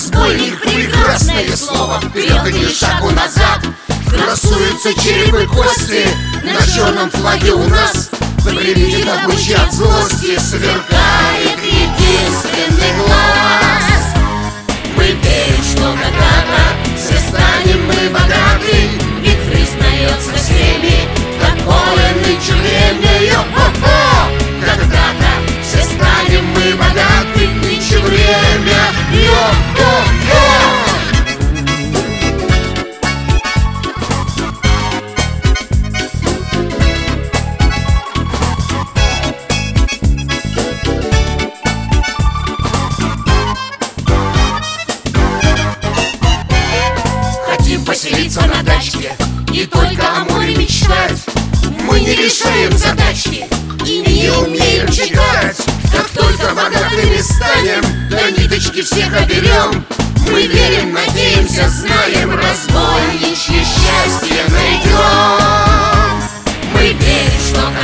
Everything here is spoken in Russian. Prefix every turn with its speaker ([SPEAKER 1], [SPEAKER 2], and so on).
[SPEAKER 1] разбойник, прекрасное слово. Вперед и ни шагу назад. Красуются черепы кости на черном флаге у нас. При виде добычи от злости сверкает единственный глаз. Мы верим, что когда-то все станем мы богаты, ведь признается всеми такое нынче время. Йо-хо-хо! Когда-то все станем мы богаты, нынче время. Йо-хо-хо! Поселиться на дачке и только о море мечтать. Мы не решаем задачки и не умеем читать. Как только богатыми станем, до ниточки всех оберем. Мы верим, надеемся, знаем, разбойничье счастье найдем. Мы верим, что